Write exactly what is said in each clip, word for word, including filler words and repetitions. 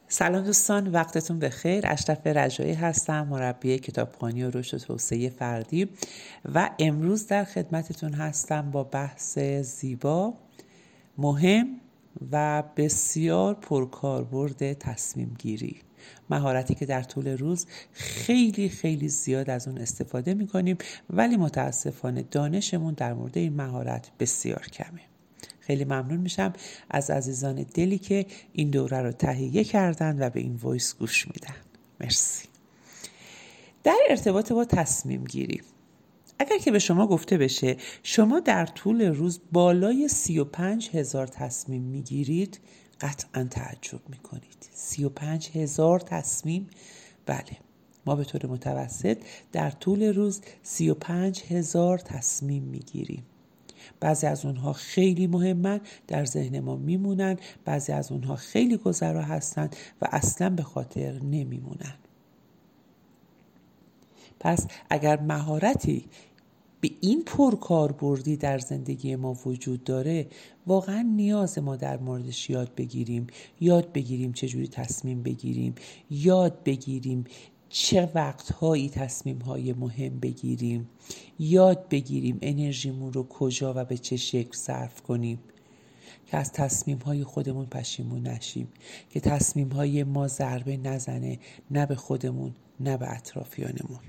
سلام دوستان، وقتتون بخیر. اشرف رجایی هستم، مربی کتابخوانی و رشد و توسعه فردی و امروز در خدمتتون هستم با بحث زیبا، مهم و بسیار پرکاربرد تصمیم گیری. مهارتی که در طول روز خیلی خیلی زیاد از اون استفاده میکنیم ولی متاسفانه دانشمون در مورد این مهارت بسیار کمه. خیلی ممنون میشم از عزیزان دلی که این دوره رو تهیه کردن و به این وایس گوش میدن. مرسی. در ارتباط با تصمیم گیری، اگر که به شما گفته بشه شما در طول روز بالای سی و پنج هزار تصمیم میگیرید، قطعا تعجب میکنید. سی و پنج هزار تصمیم؟ بله، ما به طور متوسط در طول روز سی و پنج هزار تصمیم میگیریم. بعضی از اونها خیلی مهمن، در ذهن ما میمونن، بعضی از اونها خیلی گذرا هستن و اصلا به خاطر نمیمونن. پس اگر مهارتی به این پرکاربردی در زندگی ما وجود داره، واقعا نیاز ما در موردش یاد بگیریم یاد بگیریم چجوری تصمیم بگیریم، یاد بگیریم چه وقتهایی تصمیم‌های مهم بگیریم، یاد بگیریم انرژیمون رو کجا و به چه شکل صرف کنیم که از تصمیم‌های خودمون پشیمون نشیم، که تصمیم‌های ما ضربه نزنه، نه به خودمون نه به اطرافیانمون.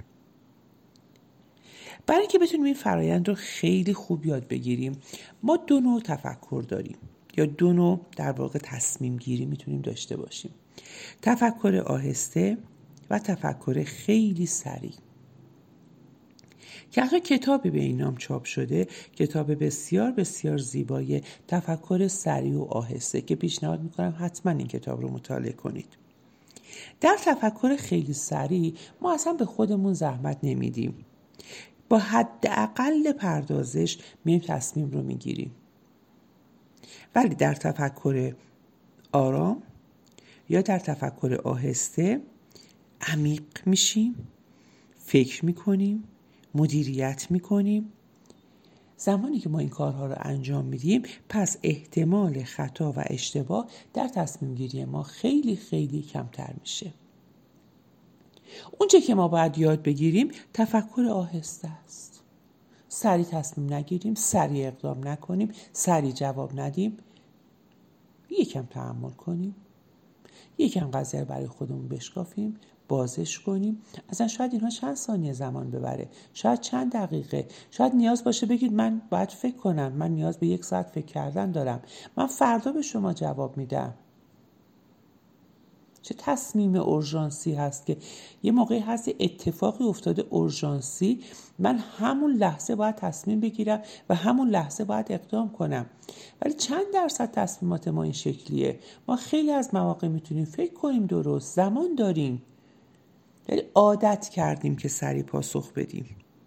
برای اینکه بتونیم این فرایند رو خیلی خوب یاد بگیریم، ما دو نوع تفکر داریم یا دو نوع در واقع تصمیم گیری میتونیم داشته باشیم: تفکر آهسته و تفکر خیلی سریع، که حتی کتابی به این نام چاپ شده، کتاب بسیار بسیار زیبای تفکر سریع و آهسته که پیشنهاد میکنم حتما این کتاب رو مطالعه کنید. در تفکر خیلی سریع ما اصلا به خودمون زحمت نمیدیم، با حداقل پردازش میریم تصمیم رو میگیریم. ولی در تفکر آرام یا در تفکر آهسته عمیق میشیم، فکر میکنیم، مدیریت میکنیم. زمانی که ما این کارها رو انجام میدیم، پس احتمال خطا و اشتباه در تصمیم گیری ما خیلی خیلی کمتر میشه. اونچه که ما باید یاد بگیریم تفکر آهسته است. سریع تصمیم نگیریم، سریع اقدام نکنیم، سریع جواب ندیم. یکم تحمل کنیم، یکم قضیه رو برای خودمون بشکافیم، بازش کنیم. اصلا شاید اینها چند ثانیه زمان ببره، شاید چند دقیقه، شاید نیاز باشه بگید من باید فکر کنم، من نیاز به یک ساعت فکر کردن دارم، من فردا به شما جواب میدم. چه تصمیم اورژانسی هست که یه موقعی هست اتفاقی افتاده اورژانسی، من همون لحظه باید تصمیم بگیرم و همون لحظه باید اقدام کنم. ولی چند درصد تصمیمات ما این شکلیه؟ ما خیلی از مواقع میتونیم فکر کنیم، درست زمان داریم، ولی عادت کردیم که سریع پاسخ بدیم.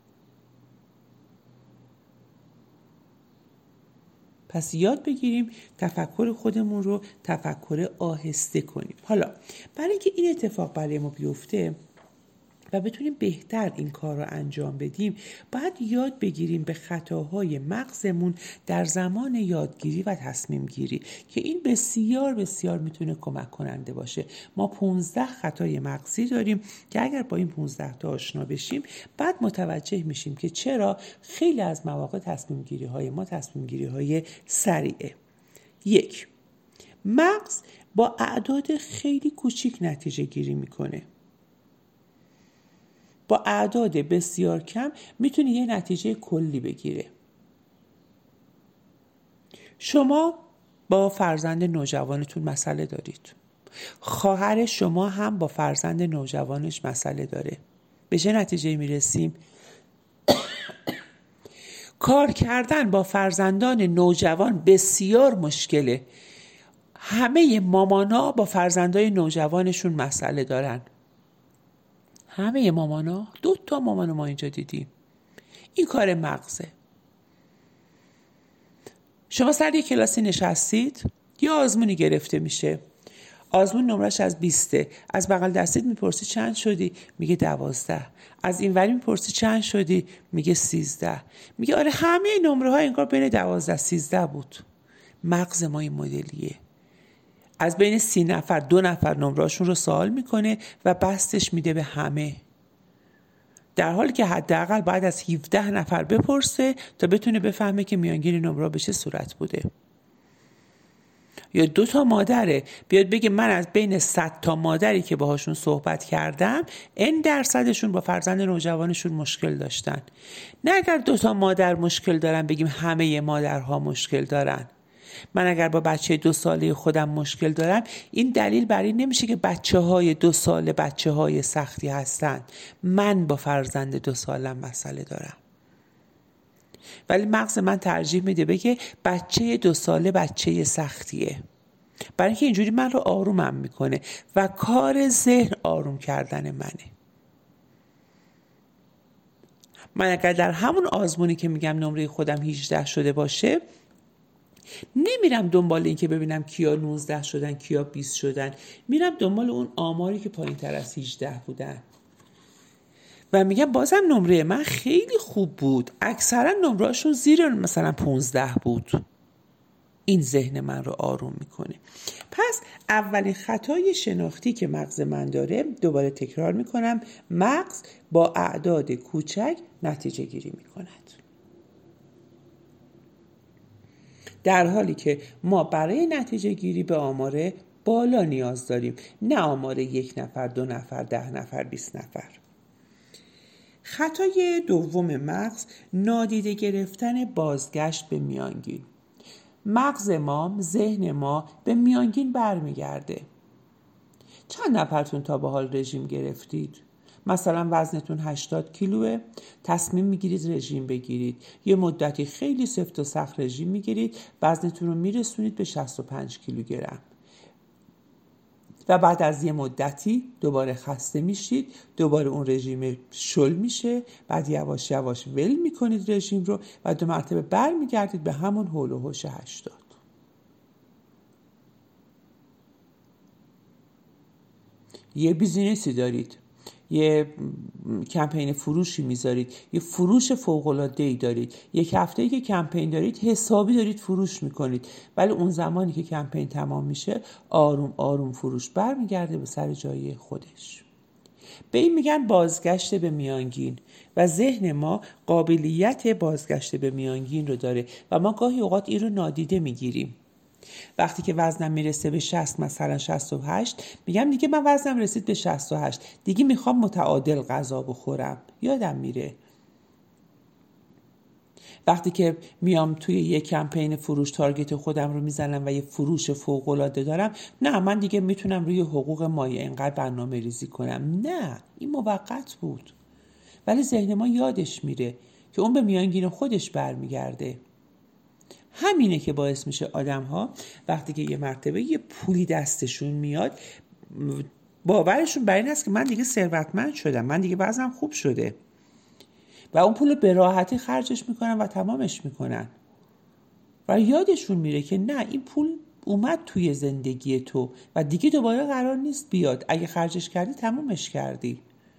پس یاد بگیریم تفکر خودمون رو تفکر آهسته کنیم. حالا برای اینکه این اتفاق برای ما بیفته و بتونیم بهتر این کار رو انجام بدیم، باید یاد بگیریم به خطاهای مغزمون در زمان یادگیری و تصمیم گیری، که این بسیار بسیار میتونه کمک کننده باشه. ما پانزده خطای مغزی داریم که اگر با این پانزده تا آشنا بشیم، بعد متوجه میشیم که چرا خیلی از مواقع تصمیم گیری های ما تصمیم گیری های سریعه. یک، مغز با اعداد خیلی کوچیک نتیجه گیری میکنه. با اعداد بسیار کم میتونه یه نتیجه کلی بگیره. شما با فرزند نوجوانتون مسئله دارید، خواهر شما هم با فرزند نوجوانش مسئله داره. به چه نتیجه میرسیم؟ کار کردن با فرزندان نوجوان بسیار مشکله. همه مامانا با فرزندای نوجوانشون مسئله دارن. همه مامانا، دو تا مامان ما اینجا دیدیم. این کار مغزه. شما سر یک کلاسی نشستید، یه آزمونی گرفته میشه. آزمون نمرش از بیسته. از بغل دستید میپرسی چند شدی؟ میگه دوازده. از این وری میپرسی چند شدی؟ میگه سیزده. میگه آره همه نمره ها انگار بین دوازده سیزده بود. مغز ما این مدلیه. از بین سی نفر دو نفر نمره‌شون رو سوال میکنه و بستش میده به همه، در حالی که حداقل باید از هفده نفر بپرسه تا بتونه بفهمه که میانگین نمره به چه صورت بوده. یا دو تا مادره بیاد بگه من از بین صد تا مادری که باهاشون صحبت کردم این درصدشون با فرزند نوجوانشون مشکل داشتن. نه اگر دو تا مادر مشکل دارن بگیم همه مادرها مشکل دارن. من اگر با بچه دو ساله خودم مشکل دارم، این دلیل بر این نمیشه که بچه های دو ساله بچه های سختی هستن. من با فرزند دو سالم مسئله دارم، ولی مغز من ترجیح میده بگه بچه دو ساله بچه سختیه، برای اینکه اینجوری من رو آرومم میکنه و کار ذهن آروم کردن منه. من اگر در همون آزمونی که میگم نمره خودم هجده شده باشه، نمیرم دنبال این که ببینم کیا نوزده شدن کیا بیست شدن، میرم دنبال اون آماری که پایین تر از هجده بودن و میگم بازم نمره من خیلی خوب بود، اکثرا نمرهاشون زیر مثلا پونزده بود. این ذهن من رو آروم میکنه. پس اولین خطای شناختی که مغز من داره، دوباره تکرار میکنم، مغز با اعداد کوچک نتیجه گیری میکند، در حالی که ما برای نتیجه گیری به آمار بالا نیاز داریم، نه آمار یک نفر، دو نفر، ده نفر، بیست نفر. خطای دوم مغز، نادیده گرفتن بازگشت به میانگین. مغز ما، ذهن ما به میانگین برمیگرده. چند نفرتون تا به حال رژیم گرفتید؟ مثلا وزنتون هشتاد کیلوه، تصمیم میگیرید رژیم بگیرید، یه مدتی خیلی سفت و سخت رژیم میگیرید، وزنتون رو میرسونید به شصت و پنج کیلوگرم و بعد از یه مدتی دوباره خسته میشید، دوباره اون رژیم شل میشه، بعد یواش یواش ول میکنید رژیم رو و دو مرتبه بر میگردید به همون هول و هوش هشتاد. یه بیزینسی دارید، یه کمپین فروشی میذارید، یه فروش فوق‌العاده‌ای دارید، یک هفته‌ای که کمپین دارید حسابی دارید فروش میکنید، ولی اون زمانی که کمپین تمام میشه آروم آروم فروش برمیگرده به سر جای خودش. به این میگن بازگشت به میانگین و ذهن ما قابلیت بازگشت به میانگین رو داره و ما گاهی اوقات این رو نادیده میگیریم. وقتی که وزنم میرسه به شصت، مثلا شصت و هشت، میگم دیگه من وزنم رسید به شصت و هشت، دیگه میخوام متعادل غذا بخورم، یادم میره. وقتی که میام توی یه کمپین فروش تارگت خودم رو میزنم و یه فروش فوق‌العاده دارم، نه من دیگه میتونم روی حقوق مایه اینقدر برنامه ریزی کنم. نه، این موقت بود، ولی ذهن ما یادش میره که اون به میانگین خودش برمیگرده. همینه که باعث میشه آدم ها وقتی که یه مرتبه یه پولی دستشون میاد، باورشون بر این هست که من دیگه ثروتمند شدم، من دیگه وضعم خوب شده و اون پول به راحتی خرجش میکنن و تمامش میکنن و یادشون میره که نه، این پول اومد توی زندگی تو و دیگه دوباره قرار نیست بیاد، اگه خرجش کردی تمامش کردی.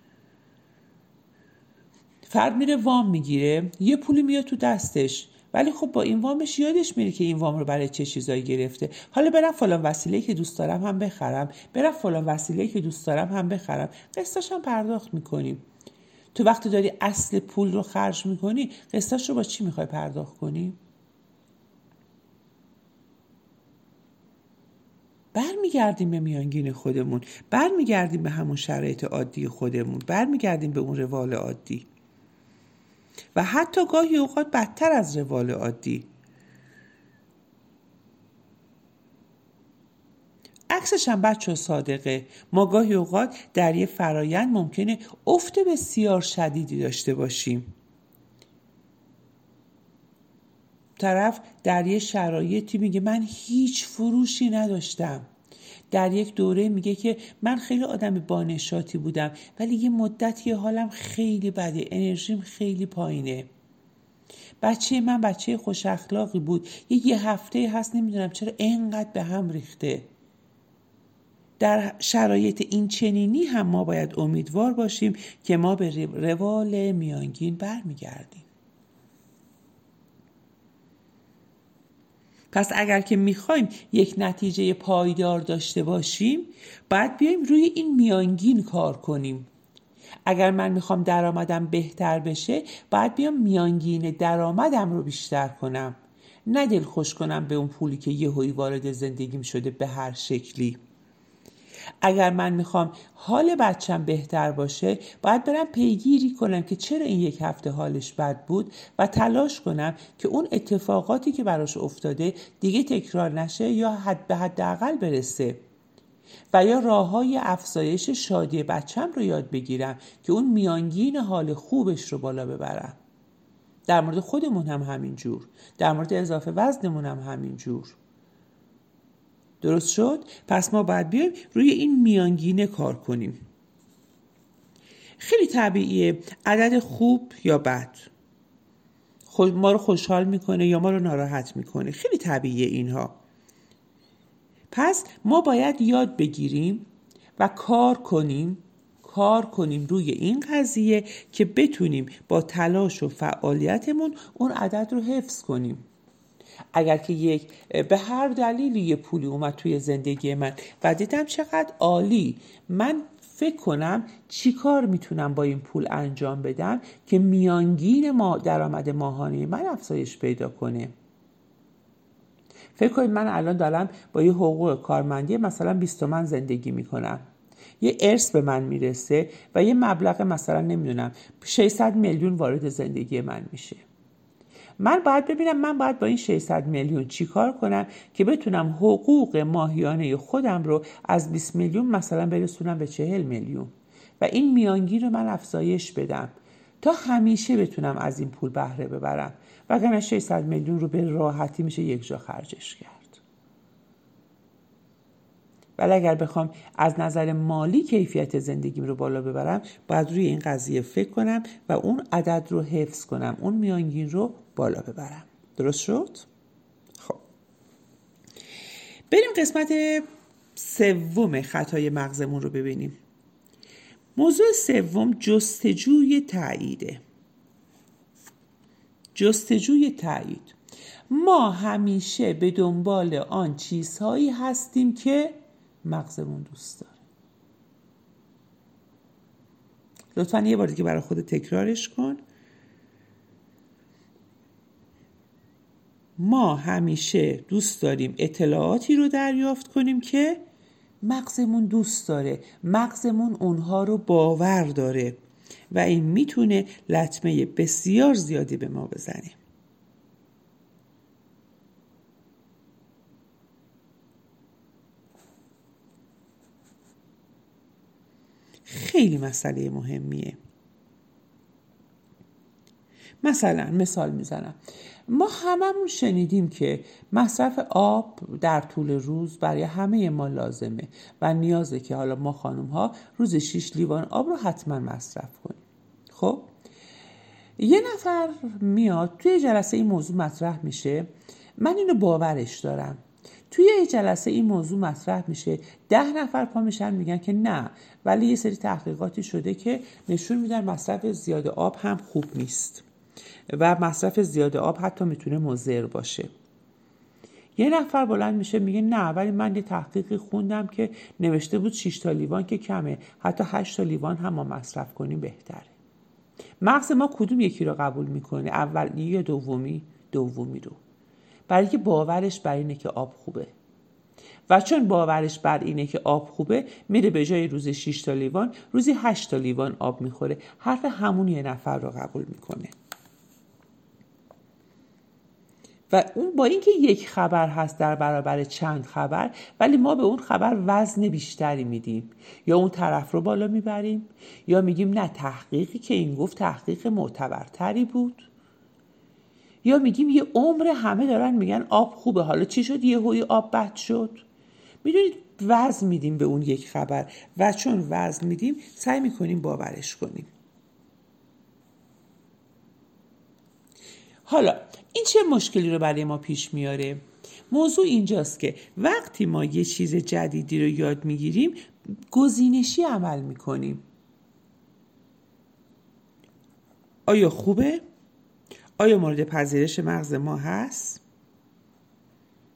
فرد میره وام میگیره، یه پولی میاد تو دستش، ولی خب با این وامش یادش میره که این وام رو برای چه چیزایی گرفته. حالا برم فلان وسیله‌ای که دوست دارم هم بخرم، برم فلان وسیله‌ای که دوست دارم هم بخرم، قسطاش هم پرداخت میکنیم. تو وقتی داری اصل پول رو خرج میکنی، قسطاش رو با چی میخوای پرداخت کنی؟ برمیگردیم به میانگین خودمون، برمیگردیم به همون شرایط عادی خودمون، برمیگردیم به اون روال عادی و حتی گاهی اوقات بدتر از روال عادی. عکسش هم بچه صادقه. ما گاهی اوقات در یه فرایند ممکنه افت بسیار شدیدی داشته باشیم. طرف در یه شرایطی میگه من هیچ فروشی نداشتم، در یک دوره میگه که من خیلی آدم بانشاطی بودم ولی یه مدتی حالم خیلی بده، انرژیم خیلی پایینه. بچه من بچه خوش اخلاقی بود، یه یه هفته هست نمیدونم چرا اینقدر به هم ریخته. در شرایط این چنینی هم ما باید امیدوار باشیم که ما به روال میانگین برمیگردیم. پس اگر که میخوایم یک نتیجه پایدار داشته باشیم باید بیایم روی این میانگین کار کنیم. اگر من میخوام درآمدم بهتر بشه باید بیام میانگین درآمدم رو بیشتر کنم، نه دل خوش کنم به اون پولی که یهویی وارد زندگیم شده به هر شکلی. اگر من میخوام حال بچم بهتر باشه باید برم پیگیری کنم که چرا این یک هفته حالش بد بود و تلاش کنم که اون اتفاقاتی که براش افتاده دیگه تکرار نشه یا حد به حداقل برسه، و یا راههای افزایش شادی بچم رو یاد بگیرم که اون میانگین حال خوبش رو بالا ببرم. در مورد خودمون هم همین جور، در مورد اضافه وزنمون هم همین جور. درست شد؟ پس ما باید بیایم روی این میانگینه کار کنیم. خیلی طبیعیه عدد خوب یا بد ما رو خوشحال میکنه یا ما رو ناراحت میکنه، خیلی طبیعیه اینها. پس ما باید یاد بگیریم و کار کنیم کار کنیم روی این قضیه که بتونیم با تلاش و فعالیتمون اون عدد رو حفظ کنیم. اگر که یک به هر دلیلی یه پولی اومد توی زندگی من و دیدم چقدر عالی، من فکر کنم چی کار میتونم با این پول انجام بدم که میانگین ما درآمد ماهانه من افزایش پیدا کنه. فکر کنید من الان دارم با یه حقوق کارمندی مثلا بیست تومن زندگی میکنم، یه ارث به من میرسه و یه مبلغ مثلا نمیدونم ششصد میلیون وارد زندگی من میشه. من باید ببینم من باید با این ششصد میلیون چی کار کنم که بتونم حقوق ماهیانه خودم رو از بیست میلیون مثلا برسونم به چهل میلیون و این میانگین رو من افزایش بدم تا همیشه بتونم از این پول بهره ببرم، وگرنه ششصد میلیون رو به راحتی میشه یک جا خرجش کرد. ولی اگر بخوام از نظر مالی کیفیت زندگیم رو بالا ببرم باید روی این قضیه فکر کنم و اون عدد رو حفظ کنم، اون میانگین رو بالا ببرم. درست شد؟ خب بریم قسمت سوم خطای مغزمون رو ببینیم. موضوع سوم جستجوی تاییده. جستجوی تایید. ما همیشه به دنبال آن چیزهایی هستیم که مغزمون دوست داره. لطفاً یه بار دیگه برای خودت تکرارش کن. ما همیشه دوست داریم اطلاعاتی رو دریافت کنیم که مغزمون دوست داره، مغزمون اونها رو باور داره و این میتونه لطمه بسیار زیادی به ما بزنه. خیلی مسئله مهمیه. مثلا مثال میزنم، ما هممون شنیدیم که مصرف آب در طول روز برای همه ما لازمه و نیازه که حالا ما خانم ها روز شش لیوان آب رو حتما مصرف کنیم. خب یه نفر میاد توی جلسه این موضوع مطرح میشه، من اینو باورش دارم، توی جلسه این موضوع مطرح میشه، ده نفر پا میشن میگن که نه، ولی یه سری تحقیقاتی شده که نشون میدن مصرف زیاد آب هم خوب نیست و مصرف زیاد آب حتی میتونه مضر باشه. یه نفر بلند میشه میگه نه، ولی من یه تحقیقی خوندم که نوشته بود شش تا لیوان که کمه، حتی هشت تا لیوان هم ما مصرف کنیم بهتره. مغز ما کدوم یکی رو قبول میکنه؟ اولی یا دومی؟ دومی رو. برای که باورش بر اینه که آب خوبه و چون باورش بر اینه که آب خوبه میره به جای روزی شش تا لیوان روزی هشت تا لیوان آب میخوره. حرف همون یه نفر رو قبول میکنه و اون با اینکه یک خبر هست در برابر چند خبر، ولی ما به اون خبر وزن بیشتری میدیم، یا اون طرف رو بالا میبریم یا میگیم نه تحقیقی که این گفت تحقیق معتبرتری بود، یا میگیم یه عمر همه دارن میگن آب خوبه، حالا چی شد یه هوی آب بد شد. میدونید وزن میدیم به اون یک خبر و چون وزن میدیم سعی میکنیم باورش کنیم. حالا این چه مشکلی رو برای ما پیش میاره؟ موضوع اینجاست که وقتی ما یه چیز جدیدی رو یاد میگیریم گزینشی عمل میکنیم. آیا خوبه؟ آیا مورد پذیرش مغز ما هست؟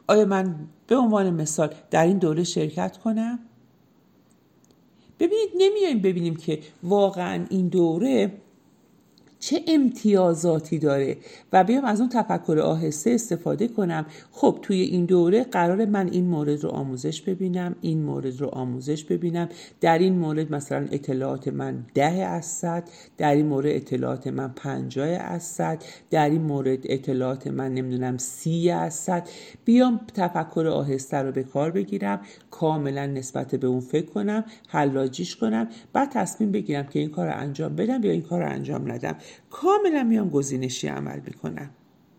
آیا من به عنوان مثال در این دوره شرکت کنم؟ ببینید نمیایم ببینیم که واقعا این دوره چه امتیازاتی داره و بیام از اون تفکر آهسته استفاده کنم. خب توی این دوره قرار من این مورد رو آموزش ببینم، این مورد رو آموزش ببینم، در این مورد مثلا اطلاعات من ده از صد، در این مورد اطلاعات من پنجاه از صد، در این مورد اطلاعات من نمیدونم سی از صد. بیام تفکر آهسته رو به کار بگیرم، کاملا نسبت به اون فکر کنم، حلاجیش کنم، بعد تصمیم بگیرم که این کار رو انجام بدم یا این کار رو انجام ندم. کاملا میام گزینشی عمل میکنم.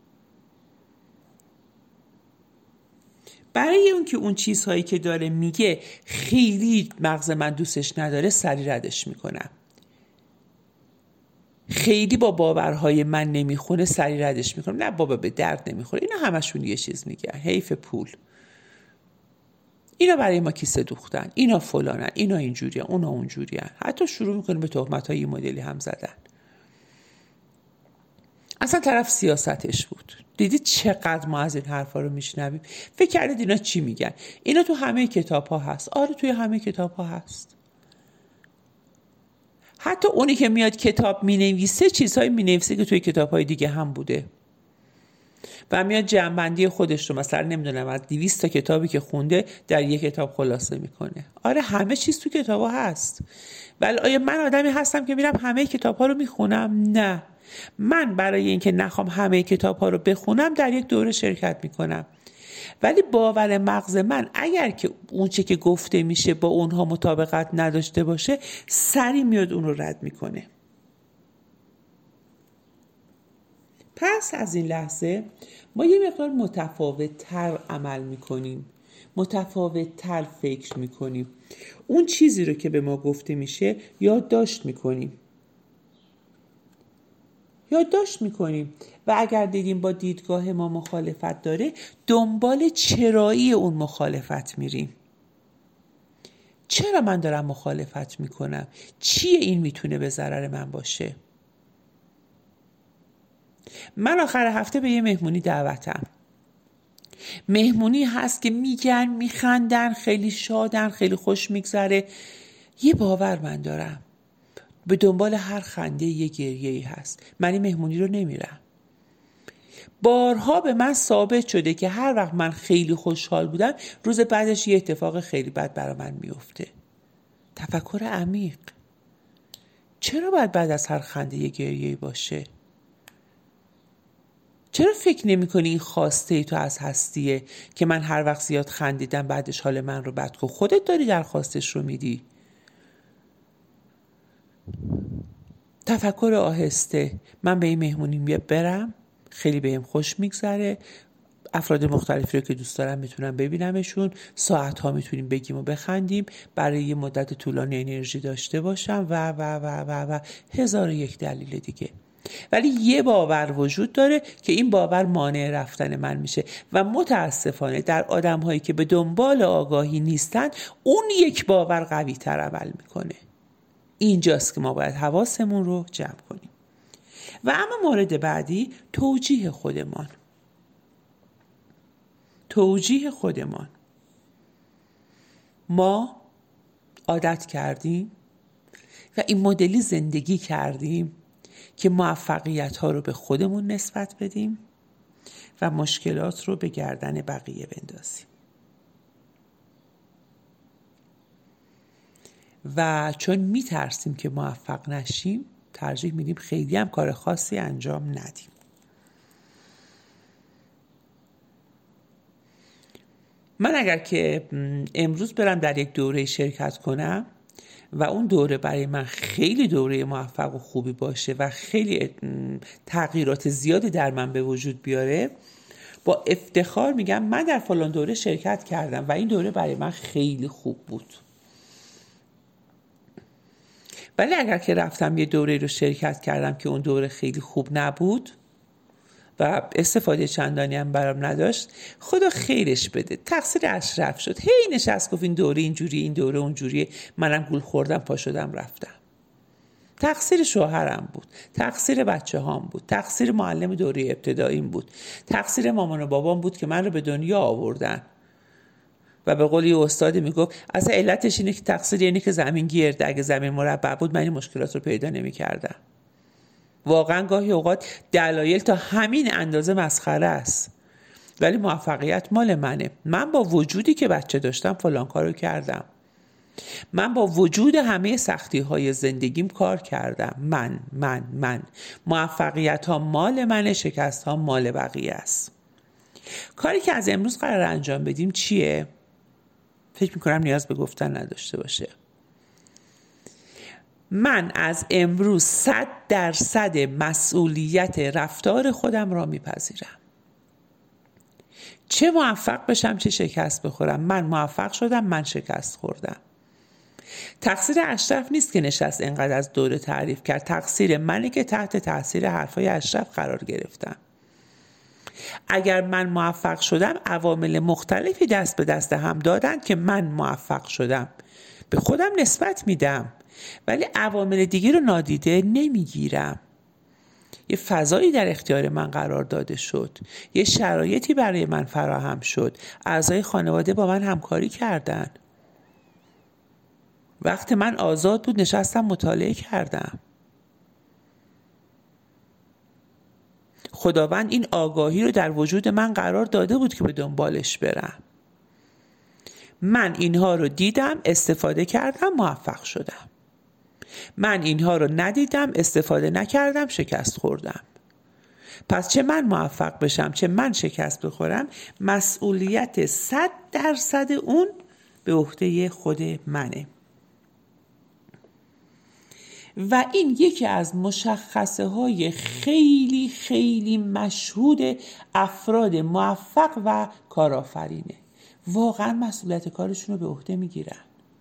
برای اون که اون چیزهایی که داره میگه خیلی مغز من دوستش نداره سری ردش میکنم. خیلی با باورهای من نمیخونه سری ردش میکنم. نه بابا به درد نمیخوره، اینا همشون یه چیز میگن، حیف پول، اینا برای ما کیسه دوختن، اینا فلانن، اینا اینجوریه، اونا اونجوریه. حتی شروع میکنه به تهمت‌های مدلی هم زدن. اصلا طرف سیاستش بود. دیدید چقدر ما از این حرفا رو میشنویم؟ فکر کردید اینا چی میگن؟ اینا تو همه کتاب ها هست. آره توی همه کتاب ها هست. حتی اونی که میاد کتاب مینویسه چیزهایی مینویسه که توی کتاب های دیگه هم بوده و میاد جمع‌بندی خودش رو مثلا نمیدونم از دویست تا کتابی که خونده در یک کتاب خلاصه میکنه. آره همه چیز تو کتاب ها هست. ولی آیا من آدمی هستم که میرم همه کتاب ها رو میخونم؟ نه. من برای اینکه نخوام همه کتاب ها رو بخونم در یک دوره شرکت میکنم. ولی باور مغز من اگر که اون چه که گفته میشه با اونها مطابقت نداشته باشه سری میاد اون رو رد میکنه. پس از این لحظه ما یه مقدار متفاوت تر عمل میکنیم، متفاوت تر فکر میکنیم. اون چیزی رو که به ما گفته میشه یادداشت میکنیم یادداشت میکنیم و اگر دیدیم با دیدگاه ما مخالفت داره دنبال چرایی اون مخالفت میریم. چرا من دارم مخالفت میکنم؟ چیه این میتونه به ضرر من باشه؟ من آخر هفته به یه مهمونی دعوتم. مهمونی هست که میگن میخندن، خیلی شادن، خیلی خوش میگذره. یه باور من دارم، به دنبال هر خنده یه گریه‌ای هست. من این مهمونی رو نمیرم. بارها به من ثابت شده که هر وقت من خیلی خوشحال بودم روز بعدش یه اتفاق خیلی بد برای من میفته. تفکر عمیق. چرا باید بعد از هر خنده یه گریه‌ای باشه؟ چرا فکر نمی کنی این خواسته ای تو از هستیه که من هر وقت زیاد خندیدم بعدش حال من رو بد کن؟ خودت داری درخواستش رو میدی. تفکر آهسته. من به این مهمونی برم، خیلی بهم خوش میگذره، افراد مختلفی رو که دوست دارم میتونم ببینمشون، ساعت ها میتونیم بگیم و بخندیم، برای یه مدت طولانی انرژی داشته باشم و و و و و هزار و یک دلیل دیگه. ولی یه باور وجود داره که این باور مانع رفتن من میشه و متاسفانه در آدم هایی که به دنبال آگاهی نیستن اون یک باور قوی تر عمل میکنه. اینجاست که ما باید حواسمون رو جمع کنیم. و اما مورد بعدی توجیه خودمان. توجیه خودمان. ما عادت کردیم و این مدلی زندگی کردیم که موفقیت ها رو به خودمون نسبت بدیم و مشکلات رو به گردن بقیه بندازیم. و چون میترسیم که موفق نشیم ترجیح میدیم خیلی هم کار خاصی انجام ندیم. من اگر که امروز برم در یک دوره شرکت کنم و اون دوره برای من خیلی دوره موفق و خوبی باشه و خیلی تغییرات زیادی در من به وجود بیاره، با افتخار میگم من در فلان دوره شرکت کردم و این دوره برای من خیلی خوب بود. ولی اگر که رفتم یه دوره رو شرکت کردم که اون دوره خیلی خوب نبود و استفاده چندانی هم برام نداشت، خدا خیرش بده، تقصیر اشرف شد. هی نشست گفت این دوره اینجوری، این دوره اونجوری، منم گول خوردم، پا شدم رفتم. تقصیر شوهرم بود، تقصیر بچه هام بود، تقصیر معلم دوره ابتداییم بود، تقصیر مامان و بابام بود که من رو به دنیا آوردن. و به قول یه استادی میگفت اصلا علتش اینه که تقصیر اینه که زمین گرده، اگه زمین مربع بود من این مشکلات رو پیدا نمی‌کردم. واقعا گاهی اوقات دلایل تا همین اندازه مسخره است، ولی موفقیت مال منه. من با وجودی که بچه داشتم فلان کارو کردم، من با وجود همه سختی های زندگیم کار کردم. من من من موفقیت ها مال منه، شکست ها مال بقیه است. کاری که از امروز قرار انجام بدیم چیه؟ فکر میکنم نیاز به گفتن نداشته باشه. من از امروز صد درصد مسئولیت رفتار خودم را میپذیرم. چه موفق بشم چه شکست بخورم، من موفق شدم، من شکست خوردم. تقصیر اشرف نیست که نشست اینقدر از دوره تعریف کرد، تقصیر منه که تحت تاثیر حرفای اشرف قرار گرفتم. اگر من موفق شدم عوامل مختلفی دست به دست هم دادن که من موفق شدم، به خودم نسبت میدم، ولی عوامل دیگه رو نادیده نمیگیرم. یه فضایی در اختیار من قرار داده شد، یه شرایطی برای من فراهم شد، اعضای خانواده با من همکاری کردن. وقت من آزاد بود نشستم مطالعه کردم. خداوند این آگاهی رو در وجود من قرار داده بود که به دنبالش برم. من اینها رو دیدم، استفاده کردم، موفق شدم. من اینها رو ندیدم، استفاده نکردم، شکست خوردم. پس چه من موفق بشم چه من شکست بخورم، مسئولیت صد درصد اون به عهده خود منه. و این یکی از مشخصه های خیلی خیلی مشهود افراد موفق و کارآفرینه. واقعا مسئولیت کارشون رو به عهده میگیرن.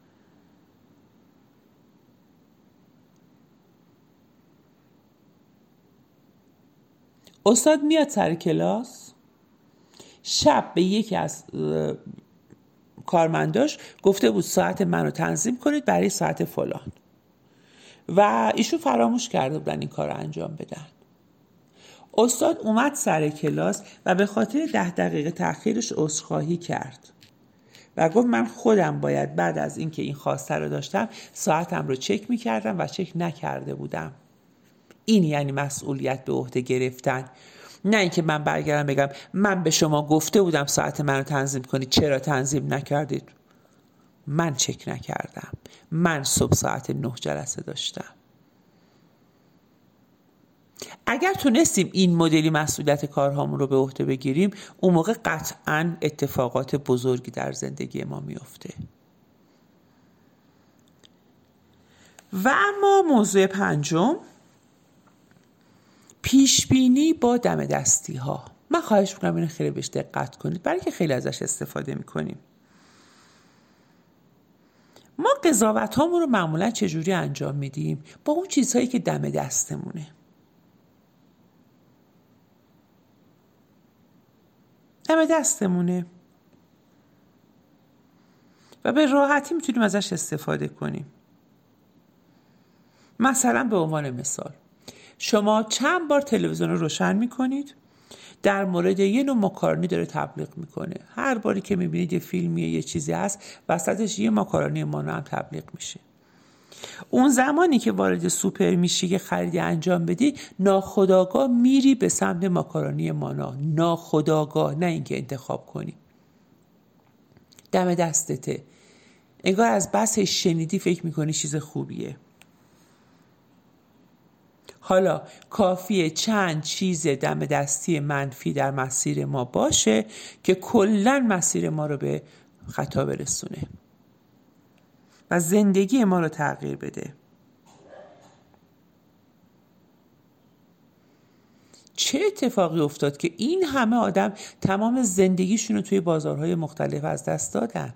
استاد میاد سر کلاس، شب به یکی از کارمنداش گفته بود ساعت منو تنظیم کنید برای ساعت فلان و ایشون فراموش کرده بودن این کار رو انجام بدن. استاد اومد سر کلاس و به خاطر ده دقیقه تأخیرش عذرخواهی کرد و گفت من خودم باید بعد از اینکه این خواسته رو داشتم ساعتم رو چک میکردم و چک نکرده بودم. این یعنی مسئولیت به عهده گرفتن. نه اینکه من برگردم بگم من به شما گفته بودم ساعت منو تنظیم کنید، چرا تنظیم نکردید؟ من چک نکردم. من صبح ساعت نه جلسه داشتم. اگر تونستیم این مدلی مسئولیت کارهامون رو به عهده بگیریم، اون موقع قطعاً اتفاقات بزرگی در زندگی ما میفته. و اما موضوع پنجم، پیشبینی با دم دستی ها. من خواهش میکنم اینو خیلی بهش دقت کنید برای که خیلی ازش استفاده میکنیم. ما قضاوت هامون رو معمولا چجوری انجام میدیم؟ با اون چیزهایی که دم دستمونه. دم دستمونه و به راحتی میتونیم ازش استفاده کنیم. مثلا به عنوان مثال، شما چند بار تلویزیون رو روشن میکنید، در مورد یه نوع ماکارونی داره تبلیغ میکنه. هر باری که میبینید یه فیلمیه یه چیزی هست وسطش یه ماکارونی مانا هم تبلیغ میشه. اون زمانی که وارد سوپر میشی که خریدی انجام بدی، ناخودآگاه میری به سمت ماکارونی مانا. ناخودآگاه، نه اینکه انتخاب کنی. دم دستته. انگار از بس شنیدی فکر میکنی چیز خوبیه. حالا کافیه چند چیز دم دستی منفی در مسیر ما باشه که کلاً مسیر ما رو به خطا برسونه و زندگی ما رو تغییر بده. چه اتفاقی افتاد که این همه آدم تمام زندگیشون رو توی بازارهای مختلف از دست دادن؟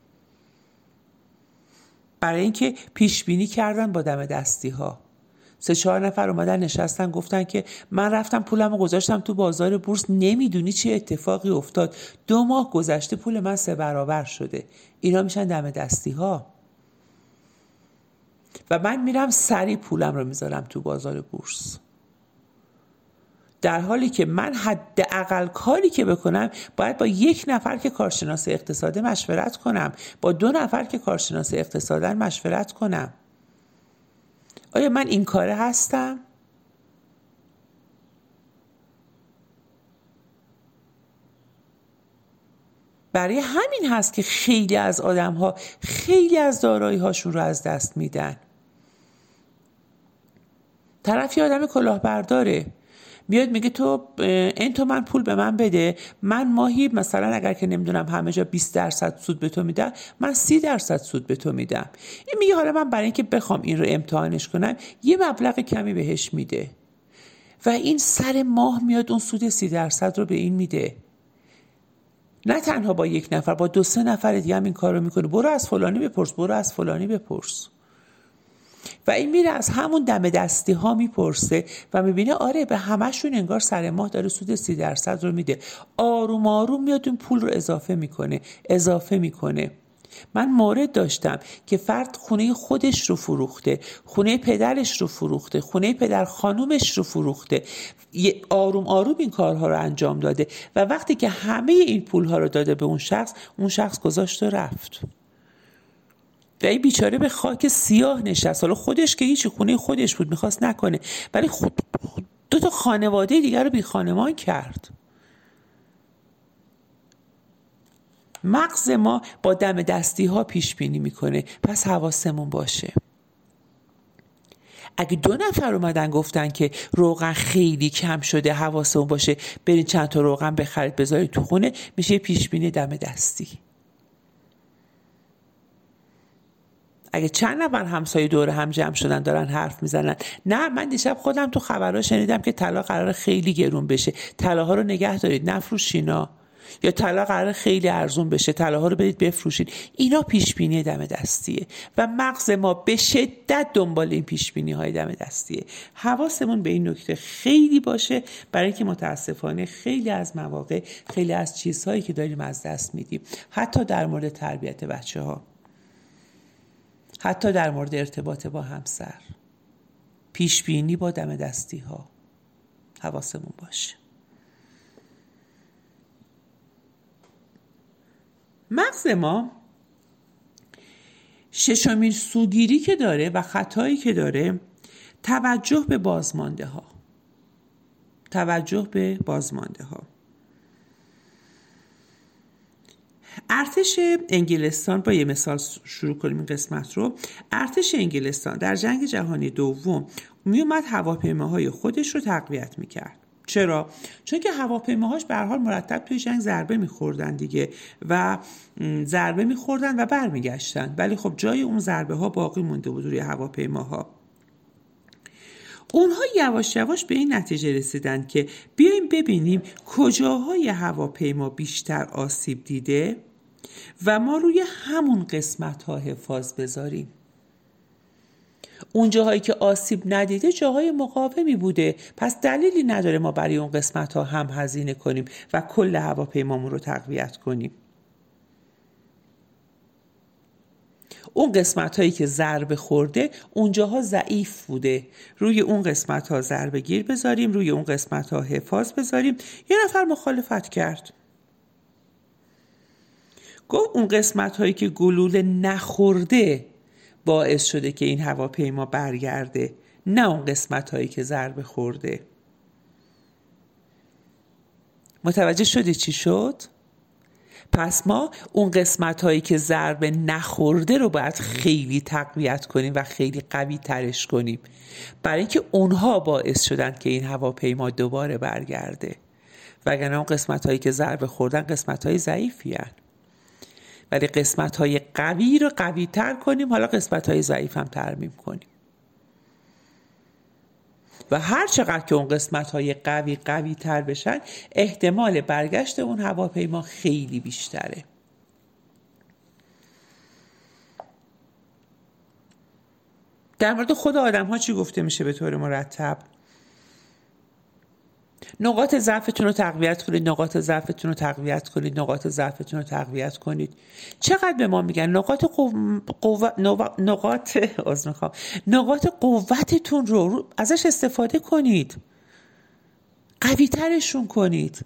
برای اینکه پیش بینی کردن با دم دستی ها. سه چهار نفر اومدن نشستن گفتن که من رفتم پولمو گذاشتم تو بازار بورس، نمیدونی چه اتفاقی افتاد، دو ماه گذشته پول من سه برابر شده. اینا میشن دم دستی ها. و من میرم سریع پولم رو میذارم تو بازار بورس، در حالی که من حداقل کاری که بکنم باید با یک نفر که کارشناس اقتصاد مشورت کنم، با دو نفر که کارشناس اقتصاد مشورت کنم. آیا من این کاره هستم؟ برای همین هست که خیلی از آدم ها خیلی از دارایی هاشون رو از دست میدن. طرف یه آدم کلاهبرداره، میاد میگه تو این تومن پول به من بده، من ماهی مثلا اگر که نمیدونم همه جا بیست درصد سود به تو میدم، من سی درصد سود به تو میدم. این میگه حالا من برای اینکه بخوام این رو امتحانش کنم یه مبلغ کمی بهش میده و این سر ماه میاد اون سود سی درصد رو به این میده. نه تنها با یک نفر، با دو سه نفر دیگه هم این کار رو میکنه. برو از فلانی بپرس، برو از فلانی بپرس. و این میره از همون دم دستی ها میپرسه و میبینه آره به همشون انگار سر ماه داره سود سی درصد رو میده. آروم آروم میاد اون پول رو اضافه میکنه اضافه میکنه. من مورد داشتم که فرد خونه خودش رو فروخته، خونه پدرش رو فروخته، خونه پدر خانومش رو فروخته، آروم آروم این کارها رو انجام داده و وقتی که همه این پولها رو داده به اون شخص، اون شخص گذاشت و رفت و این بیچاره به خاک سیاه نشست. حالا خودش که هیچی، خونه خودش بود میخواست نکنه، ولی خود دو تا خانواده دیگر رو بی خانمان کرد. مغز ما با دم دستی ها پیش بینی میکنه، پس حواسمون باشه. اگه دو نفر اومدن گفتن که روغن خیلی کم شده، حواسمون باشه برین چند تا روغن بخرید بذارید تو خونه، میشه پیش بینی دم دستی. اگه چند نفر همسایه دور هم جمع شدن دارن حرف میزنن، نه من دیشب خودم تو خبرها شنیدم که طلا قراره خیلی گرون بشه، طلاها رو نگه دارید نفروشینا، یا طلا قراره خیلی ارزون بشه، طلاها رو برید بفروشین. اینا پیش بینی دم دستیه و مغز ما به شدت دنبال این پیش بینی های دم دستیه. حواسمون به این نکته خیلی باشه، برای اینکه متاسفانه خیلی از مواقع خیلی از چیزهایی که داریم از دست میدیم، حتی در مورد تربیت بچه‌ها، حتی در مورد ارتباط با همسر، پیش بینی با دم دستی ها. حواسمون باشه. مغز ما ششمین سوگیری که داره و خطایی که داره، توجه به بازمانده ها. توجه به بازمانده ها. ارتش انگلستان، با یه مثال شروع کنیم این قسمت رو. ارتش انگلستان در جنگ جهانی دوم می اومد هواپیماهای خودش رو تقویت میکرد. چرا؟ چون که هواپیماهاش به هر حال مرتب توی جنگ ضربه میخوردن دیگه و ضربه میخوردن و برمیگشتن، ولی خب جای اون ضربه ها باقی مونده بود روی هواپیماها. اونها یواش یواش به این نتیجه رسیدن که بیایم ببینیم کجاهای هواپیما بیشتر آسیب دیده و ما روی همون قسمت ها حفاظ بذاریم. اون جاهایی که آسیب ندیده جاهای مقاومی بوده، پس دلیلی نداره ما برای اون قسمت ها هم هزینه کنیم و کل هواپیمامون رو تقویت کنیم. اون قسمت هایی که ضربه خورده اونجاها ضعیف بوده، روی اون قسمت ها ضربه گیر بذاریم، روی اون قسمت ها حفاظ بذاریم. یه نفر مخالفت کرد، گفت اون قسمت هایی که گلوله نخورده باعث شده که این هواپیما برگرده، نه اون قسمت هایی که ضربه خورده. متوجه شدی چی شد؟ پس ما اون قسمت هایی که ضربه نخورده رو باید خیلی تقویت کنیم و خیلی قوی ترش کنیم، برای اینکه اونها باعث شدن که این هواپیما دوباره برگرده. وگرنه اون قسمت هایی که ضربه خوردن قسمت های ضعیفی هن. ولی قسمت های قوی رو قوی تر کنیم، حالا قسمت های ضعیف هم ترمیم کنیم و هر چقدر که اون قسمت های قوی قوی تر بشن، احتمال برگشت اون هواپیما خیلی بیشتره. در مورد خود آدم ها چی گفته میشه به طور مرتب؟ نقاط ضعفتون رو تقویت کنید، نقاط ضعفتون رو تقویت کنید، نقاط ضعفتون رو تقویت کنید. چقدر به ما میگن نقاط قو... قو... نقاط از میخوام نقاط قوتتون رو ازش استفاده کنید، قوی ترشون کنید.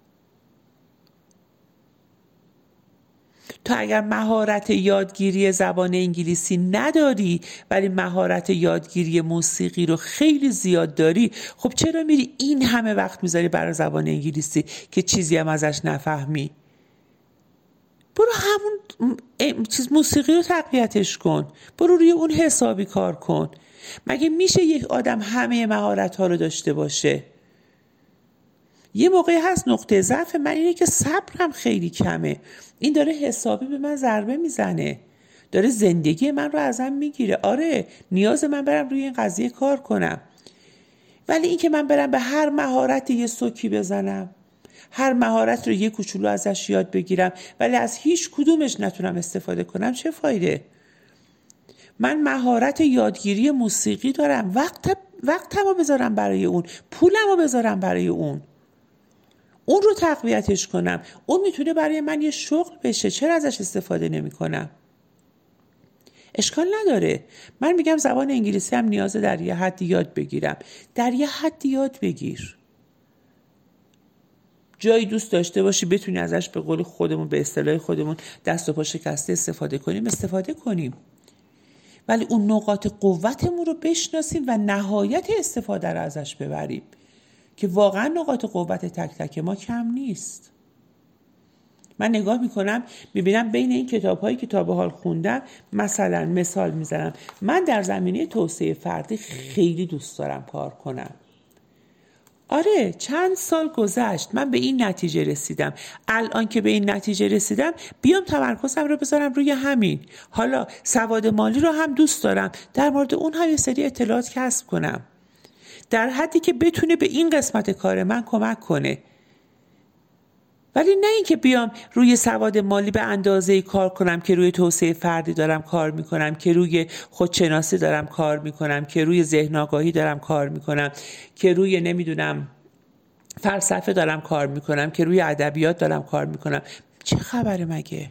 تو اگر مهارت یادگیری زبان انگلیسی نداری ولی مهارت یادگیری موسیقی رو خیلی زیاد داری، خب چرا میری این همه وقت میذاری برای زبان انگلیسی که چیزی هم ازش نفهمی؟ برو همون چیز موسیقی رو تقویتش کن، برو روی اون حسابی کار کن. مگه میشه یک آدم همه مهارت ها رو داشته باشه؟ یه موقعی هست نقطه ضعف من اینه که صبرم خیلی کمه. این داره حسابی به من ضربه میزنه، داره زندگی من رو ازم میگیره. آره نیاز من برم روی این قضیه کار کنم، ولی این که من برم به هر مهارت یه سوکی بزنم، هر مهارت رو یه کوچولو ازش یاد بگیرم ولی از هیچ کدومش نتونم استفاده کنم، چه فایده؟ من مهارت یادگیری موسیقی دارم، وقت وقتمو بذارم برای اون، پولمو بذارم برای اون، اون رو تقویتش کنم. اون میتونه برای من یه شغل بشه، چرا ازش استفاده نمی کنم؟ اشکال نداره. من میگم زبان انگلیسی هم نیازه در یه حدی یاد بگیرم، در یه حدی یاد بگیر. جایی دوست داشته باشی بتونی ازش به قول خودمون، به اصطلاح خودمون، دست و پا شکسته استفاده کنیم، استفاده کنیم. ولی اون نقاط قوتمون رو بشناسیم و نهایت استفاده رو ازش ببریم که واقعا نقاط قوت تک تک ما کم نیست. من نگاه میکنم میبینم بین این کتاب هایی که تا به حال خوندم، مثلا مثال میزنم، من در زمینه توسعه فردی خیلی دوست دارم کار کنم. آره چند سال گذشت من به این نتیجه رسیدم، الان که به این نتیجه رسیدم بیام تمرکزم رو بذارم روی همین. حالا سواد مالی رو هم دوست دارم، در مورد اون هم یه سری اطلاعات کسب کنم در حدی که بتونه به این قسمت کار من کمک کنه، ولی نه این که بیام روی سواد مالی به اندازه‌ای کار کنم که روی توسعه فردی دارم کار میکنم، که روی خودشناسی دارم کار میکنم، که روی ذهن آگاهی دارم کار میکنم، که روی نمیدونم فلسفه دارم کار میکنم، که روی ادبیات دارم کار میکنم. چه خبره مگه؟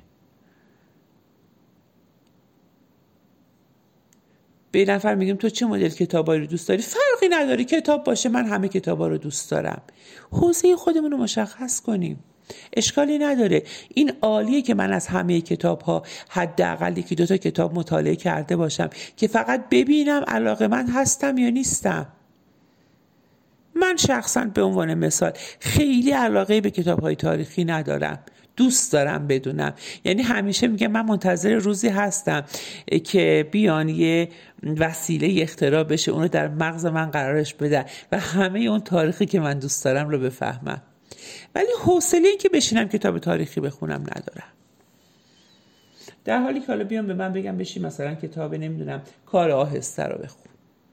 به این نفر میگیم تو چه مدل کتابایی رو دوست داری؟ فرقی نداره، کتاب باشه من همه کتابا رو دوست دارم. حوزه خودمون رو مشخص کنیم، اشکالی نداره. این عالیه که من از همه کتاب ها حداقل یکی دو تا کتاب مطالعه کرده باشم که فقط ببینم علاقه‌مند هستم یا نیستم. من شخصا به عنوان مثال خیلی علاقه به کتاب‌های تاریخی ندارم، دوست دارم بدونم. یعنی همیشه میگم من منتظر روزی هستم که بیان یه وسیله اختراع بشه، اونو در مغز من قرارش بدن و همه اون تاریخی که من دوست دارم رو بفهمم. ولی حوصله این که بشینم کتاب تاریخی بخونم ندارم. در حالی که حالا بیان به من بگم بشین مثلا کتاب نمیدونم کار آهسته رو بخون،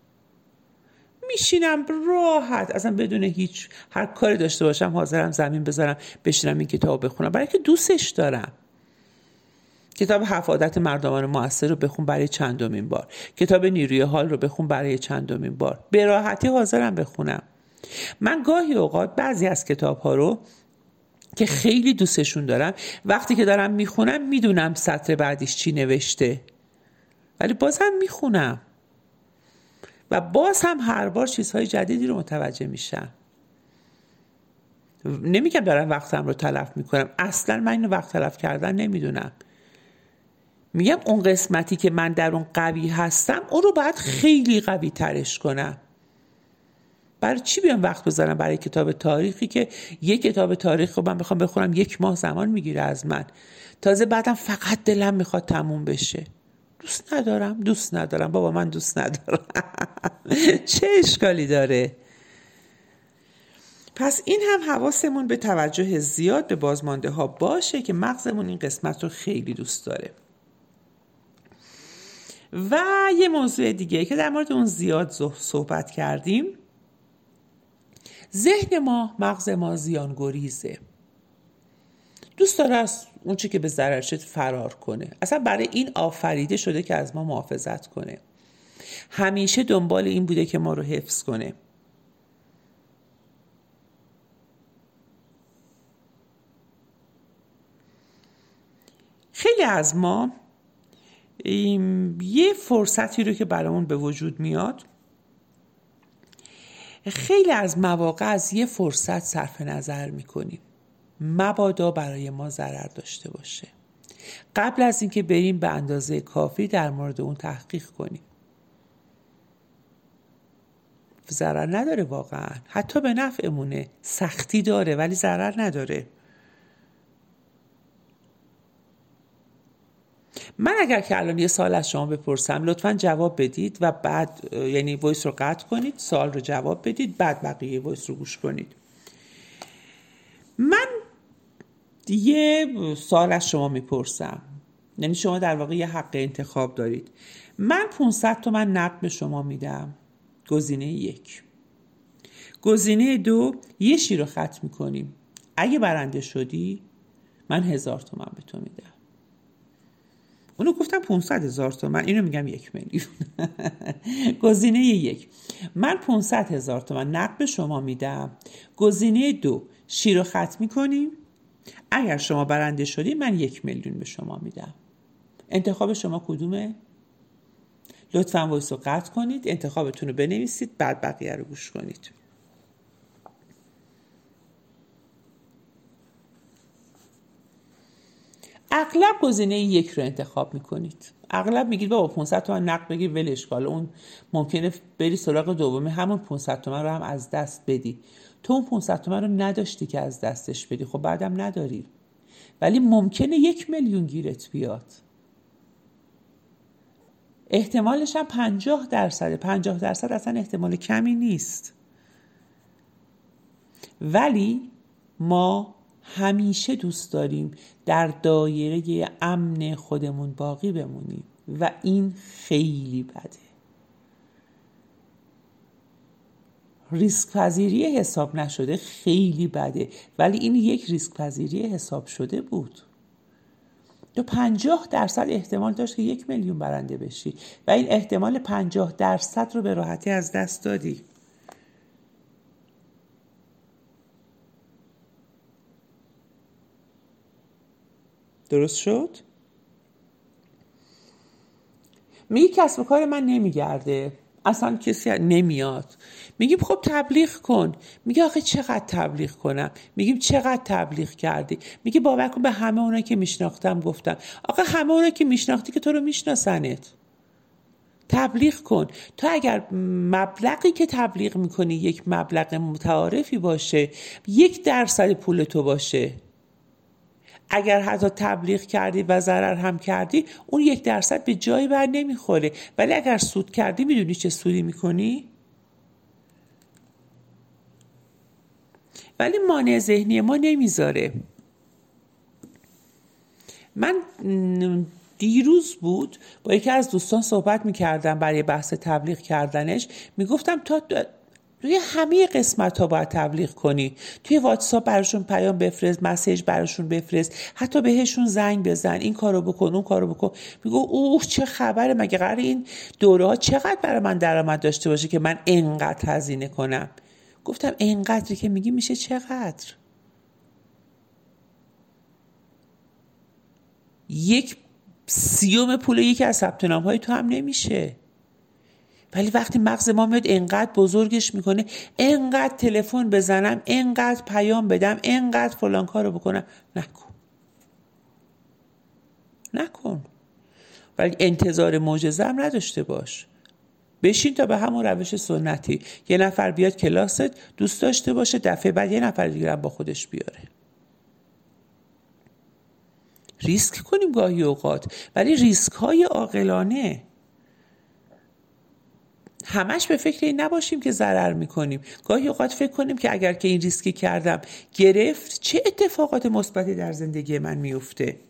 میشینم راحت، اصلا بدون هیچ هر کاری داشته باشم حاضرم زمین بذارم بشینم این کتاب بخونم، برای که دوستش دارم. کتاب هفت عادت مردمان موثر رو بخون برای چندمین بار، کتاب نیروی حال رو بخون برای چندمین بار، به راحتی حاضرم بخونم. من گاهی اوقات بعضی از کتاب ها رو که خیلی دوستشون دارم وقتی که دارم میخونم میدونم سطر بعدیش چی نوشته، ولی بازم میخونم و باز هم هر بار چیزهای جدیدی رو متوجه میشم. نمیگم دارم وقتم رو تلف میکنم، اصلا من اینو وقت تلف کردن نمیدونم. میگم اون قسمتی که من در اون قوی هستم اون رو باید خیلی قوی ترش کنم. برای چی بیام وقت بذارم برای کتاب تاریخی که یک کتاب تاریخ رو من بخوام بخونم یک ماه زمان میگیره از من، تازه بعدم فقط دلم میخواد تموم بشه. دوست ندارم دوست ندارم بابا، من دوست ندارم. چه اشکالی داره؟ پس این هم حواسمون به توجه زیاد به بازمانده ها باشه که مغزمون این قسمت رو خیلی دوست داره. و یه موضوع دیگه که در مورد اون زیاد صحبت کردیم، ذهن ما، مغز ما زیانگریزه، دوست داره از اون چی که به ضرر شد فرار کنه. اصلا برای این آفریده شده که از ما محافظت کنه، همیشه دنبال این بوده که ما رو حفظ کنه. خیلی از ما یه فرصتی رو که برامون به وجود میاد، خیلی از مواقع از یه فرصت صرف نظر میکنیم مبادا برای ما ضرر داشته باشه، قبل از اینکه بریم به اندازه کافی در مورد اون تحقیق کنیم. ضرر نداره واقعا، حتی به نفعمونه، سختی داره ولی ضرر نداره. من اگر که الان یه سوال از شما بپرسم لطفاً جواب بدید و بعد یعنی وایس رو قطع کنید، سوال رو جواب بدید، بعد بقیه وایس رو گوش کنید. من یه سوال از شما میپرسم، یعنی شما در واقع یه حق انتخاب دارید. من پانصد تومن نقد به شما میدم، گزینه یک. گزینه دو، یه شیر رو ختم میکنیم، اگه برنده شدی من هزار تومن به تو میدم. اونو گفتم پانصد هزار تومن، اینو میگم یک میلیون. گزینه یک، من پانصد هزار تومن نقد به شما میدم. گزینه دو، شیر رو ختم میکنیم، اگر شما برنده شدی من یک میلیون به شما میدم. انتخاب شما کدومه؟ لطفاً وایس رو قطع کنید، انتخابتون رو بنویسید، بعد بقیه رو گوش کنید. اغلب گزینه یک رو انتخاب میکنید. اغلب میگید بابا پانصد تومن نقد بگیر ولش کن، اون ممکنه بری سراغ دومی همون پانصد تومن رو هم از دست بدی. تو اون پانصد تومن رو نداشتی که از دستش بدی، خب بعدم نداری، ولی ممکنه یک میلیون گیرت بیاد. احتمالش هم پنجاه درصده. پنجاه درصد اصلا احتمال کمی نیست، ولی ما همیشه دوست داریم در دایره امن خودمون باقی بمونیم و این خیلی بده. ریسک پذیری حساب نشده خیلی بده، ولی این یک ریسک پذیری حساب شده بود. تو پنجاه درصد احتمال داشت که یک میلیون برنده بشی و این احتمال پنجاه درصد رو به راحتی از دست دادی. درست شد؟ میگی کسب و کار من نمیگرده، اصلا کسی نمیاد. میگیم خب تبلیغ کن. میگه آخه چقدر تبلیغ کنم؟ میگیم چقدر تبلیغ کردی؟ میگه باور کن به همه اونایی که میشناختم گفتم. آخه همه اونایی که میشناختی که تو رو میشناسنت. تبلیغ کن. تو اگر مبلغی که تبلیغ میکنی یک مبلغ متعارفی باشه، یک درصد پول تو باشه، اگر حتی تبلیغ کردی و ضرر هم کردی اون یک درصد به جایی بر نمیخوره. ولی اگر سود کردی میدونی چه سودی میکنی؟ ولی مانع ذهنی ما نمیذاره. من دیروز بود با یکی از دوستان صحبت میکردم برای بحث تبلیغ کردنش، میگفتم تا روی همه قسمت ها باید تبلیغ کنی. توی واتساپ براشون پیام بفرست، مسیج براشون بفرست، حتی بهشون زنگ بزن، این کارو بکن اون کارو بکن. میگو اوه چه خبره، مگه قرار این دوره ها چقدر برای من درآمد داشته باشه که من اینقدر هزینه کنم؟ گفتم اینقدری که میگی میشه چقدر؟ یک سیوم پول یکی از ثبت نام های تو هم نمیشه. ولی وقتی مغز ما میاد انقدر بزرگش میکنه، انقدر تلفن بزنم، انقدر پیام بدم، انقدر فلان کارو بکنم، نکن نکن. ولی انتظار معجزه هم نداشته باش. بشین تا به همون روش سنتی یه نفر بیاد کلاست، دوست داشته باشه، دفعه بعد یه نفر دیگه با خودش بیاره. ریسک کنیم گاهی اوقات، ولی ریسک های عاقلانه. همش به فکر این نباشیم که ضرر میکنیم. گاهی اوقات فکر کنیم که اگر که این ریسکی کردم گرفت، چه اتفاقات مثبتی در زندگی من میفته.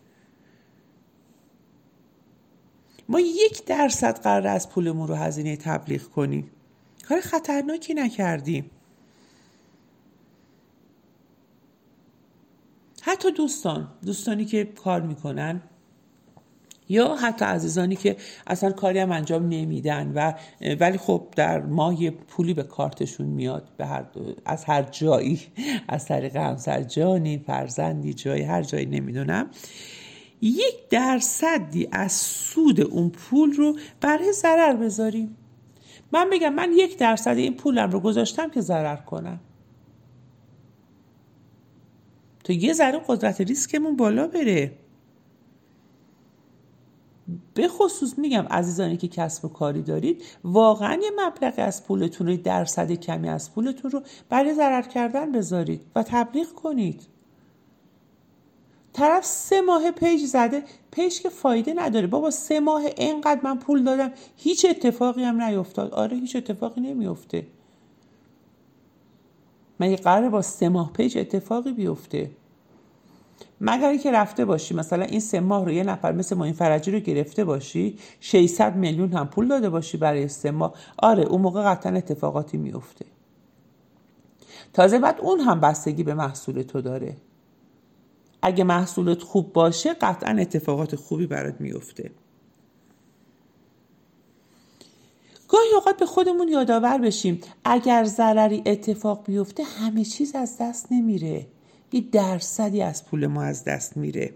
ما یک درصد قرار از پولمون رو هزینه تبلیغ کنیم، کار خطرناکی نکردیم. حتی دوستان دوستانی که کار میکنن یا حتی عزیزانی که اصلا کاری هم انجام نمیدن و ولی خب در ماه یه پولی به کارتشون میاد، به هر از هر جایی، از طریق همسر جانی، فرزندی، جایی، هر جایی نمیدونم، یک درصدی از سود اون پول رو برای ضرر بذاریم. من بگم من یک درصد این پولم رو گذاشتم که ضرر کنم، تا یه ذره قدرت ریسکمون بالا بره. به خصوص میگم عزیزانی که کسب و کاری دارید، واقعا یه مبلغی از پولتون رو، درصد کمی از پولتون رو برای ضرر کردن بذارید و تبلیغ کنید. طرف سه ماه پیج زده، پیج که فایده نداره. بابا سه ماه اینقدر من پول دادم هیچ اتفاقی هم نیفتاد. آره هیچ اتفاقی نمیفته. مگه قراره با سه ماه پیج اتفاقی بیفته؟ مگر اینکه رفته باشی مثلا این سه ماه رو یه نفر مثل معین فرجی رو گرفته باشی، ششصد میلیون هم پول داده باشی برای سه ماه، آره اون موقع قطعا اتفاقاتی میفته. تازه بعد اون هم بستگی به محصول تو داره. اگه محصولت خوب باشه قطعا اتفاقات خوبی برات میفته. گاهی اوقات به خودمون یادآور بشیم اگر ضرری اتفاق بیفته همه چیز از دست نمیره، یه درصدی از پول ما از دست میره.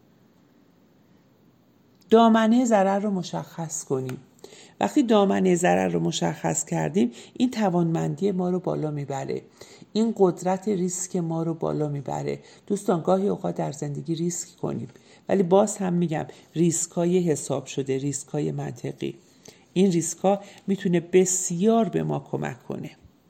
دامنه ضرر رو مشخص کنیم. وقتی دامنه ضرر رو مشخص کردیم این توانمندی ما رو بالا میبره، این قدرت ریسک ما رو بالا میبره. دوستان گاهی اوقات در زندگی ریسک کنیم، ولی باز هم میگم ریسکای حساب شده، ریسکای منطقی. این ریسکا میتونه بسیار به ما کمک کنه.